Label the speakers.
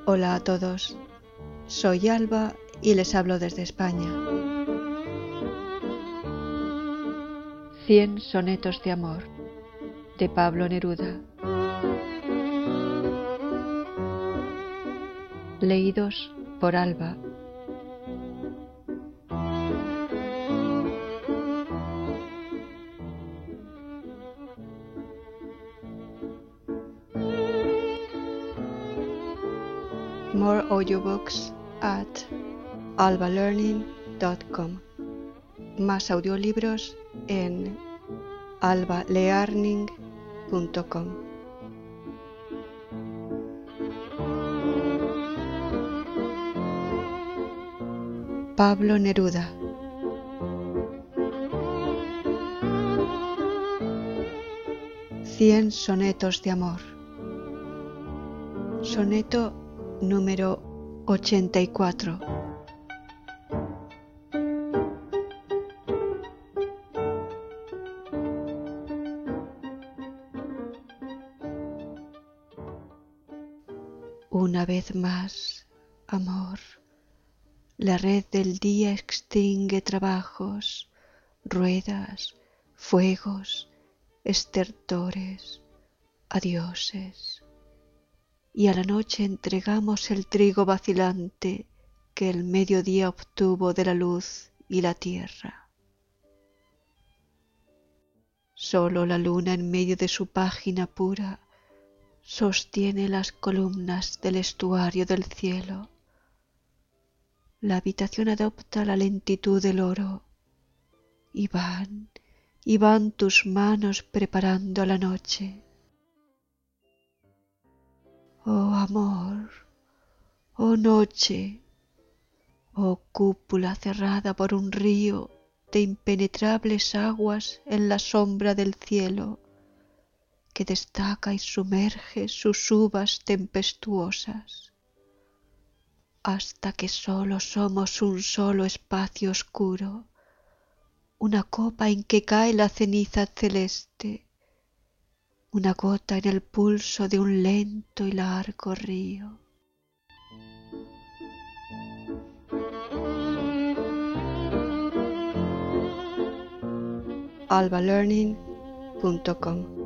Speaker 1: Hola a todos, soy Alba y les hablo desde España. 100 sonetos de amor, de Pablo Neruda. Leídos por Alba. More audiobooks at albalearning.com. Más audiolibros en albalearning.com. Pablo Neruda. Cien sonetos de amor. Soneto número 84. Una vez más, amor, la red del día extingue trabajos, ruedas, fuegos, estertores, adioses. Y a la noche entregamos el trigo vacilante que el mediodía obtuvo de la luz y la tierra. Solo la luna en medio de su página pura sostiene las columnas del estuario del cielo. La habitación adopta la lentitud del oro y van tus manos preparando la noche. Oh amor, oh noche, oh cúpula cerrada por un río de impenetrables aguas en la sombra del cielo, que destaca y sumerge sus uvas tempestuosas, hasta que sólo somos un solo espacio oscuro, una copa en que cae la ceniza celeste, una gota en el pulso de un lento y largo río. albalearning.com.